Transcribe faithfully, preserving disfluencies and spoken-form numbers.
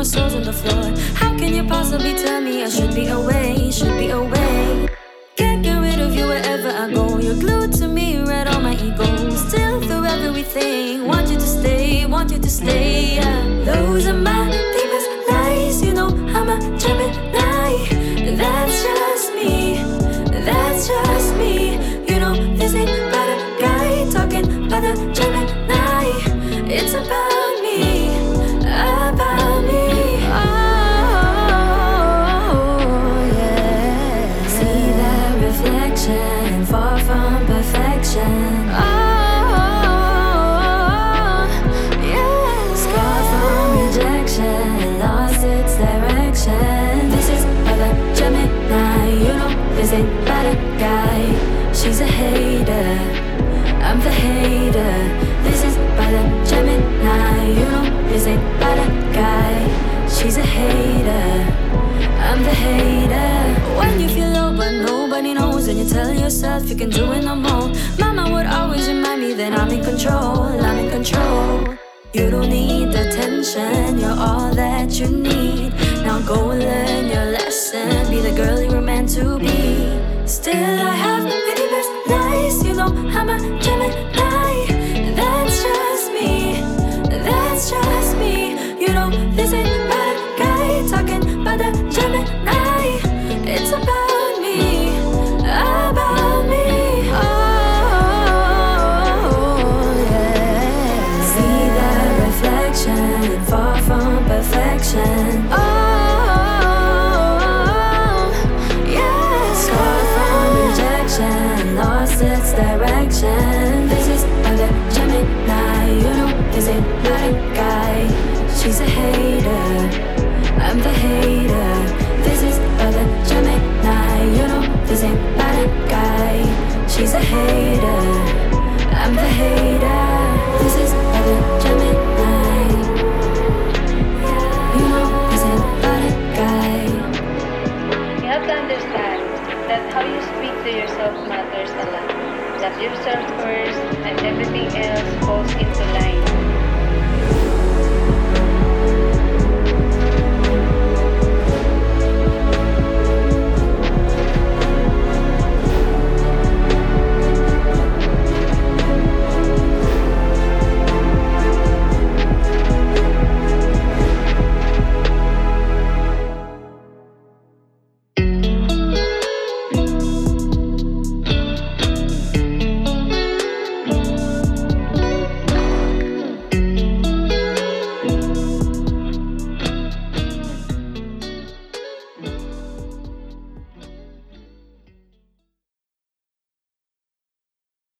my soul's on the floor. How can you possibly tell me I should be away, should be away? Can't get rid of you wherever I go. You're glued to me, right on my ego. Still through everything, want you to stay, want you to stay, yeah. Those are my deepest lies. You know I'm a Gemini. That's just me, that's just me. You know this ain't about a guy talking about a Gemini. It's about me, about me. Oh, yeah. See that reflection, far from perfection. Oh, yeah. Scarred from rejection, lost its direction. This is about a Gemini. You know this ain't about a guy. She's a hater, I'm the hater. This is by the Gemini. You know this ain't by the guy. She's a hater, I'm the hater. When you feel low but nobody knows, and you tell yourself you can do it no more. Mama would always remind me that I'm in control, I'm in control. You don't need attention, you're all that you need. Now go and learn your lesson, be the girl you were meant to be. Still I have many best lies. You know I'm a Gemini. That's just me, that's just me. You know this ain't about a guy talking about a Gemini. It's about me, about me. Oh, yeah. See that reflection, far from perfection. Oh, lost its direction. This is other Gemini. You know this ain't my guy. She's a hater, I'm the hater. This is other Gemini. You know this ain't my guy. She's a hater, I'm the hater. This is other Gemini. You know this ain't my guy. You have to understand that how you speak to yourself matters a lot. That yourself first and everything else falls into